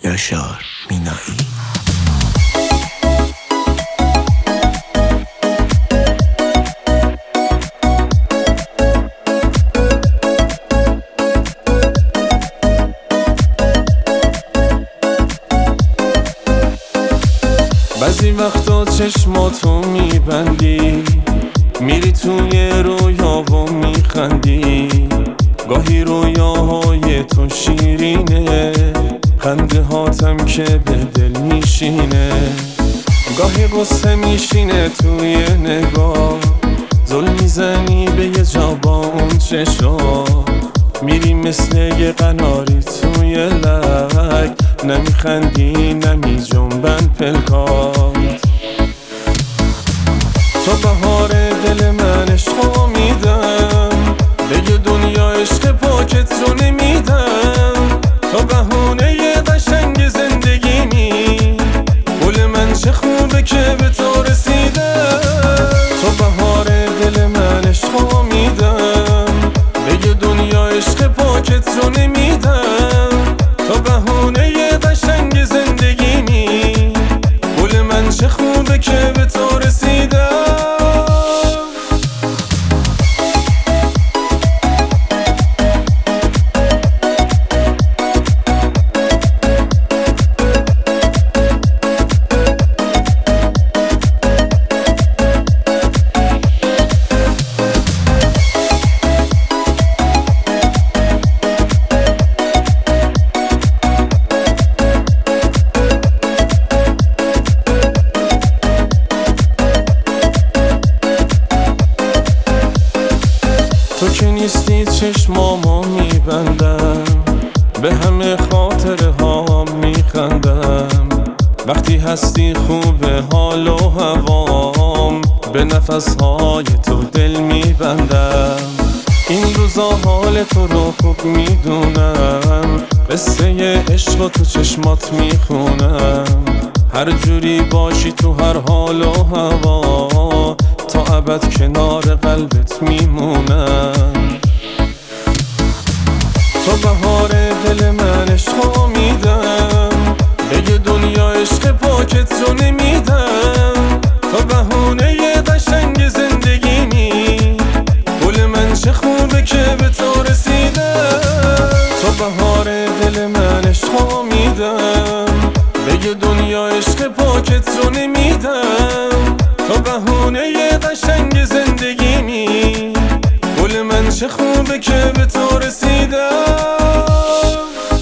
یاشار مینایی. بعضی وقتا چشماتو میبندی، میری توی رویا و میخندی. گاهی رویاهای تو شیرینه، خنده هاتم که به دل میشینه. گاهی قصه میشینه توی نگاه، زل میزنی به یه جا با اون چشا. میری مثل یه قناری توی لک، نمیخندی نمی جنبن پلکات. تو بهار دل من عشقو میدم، دیگه دنیا عشق پاکت رو نمیدم. تو بهونه یه قشنگ زندگیمی، گل من چه خوبه که به تو رسیدم. تو بهار دل من عشقو میدم، دیگه دنیا عشق پاکت رو نمیدم. تو بهونه یه قشنگ زندگیمی، گل من چه خوبه که به تو رسیدم. تو که نیستی چشمامو میبندم، به همه خاطره ها میخندم. وقتی هستی خوبه حال و هوام، به نفس های تو دل میبندم. این روزا حال تو رو خوب میدونم، قصه عشق و تو چشمات میخونم. هر جوری باشی تو هر حال و هوا، تا ابد کنار قلبت میمونم. تو بهار دل من عشقو میدم، دیگه دنیا عشق پاکت رو نمیدم. تو بهونه یه قشنگ زندگیمی، گل من چه خوبه که به تو رسیدم. تو بهار دل من عشقو میدم، دیگه دنیا عشق پاکت رو نمیدم. تو بهونه یه قشنگ زندگیمی، گل من چه خوبه که به تو رسیدم.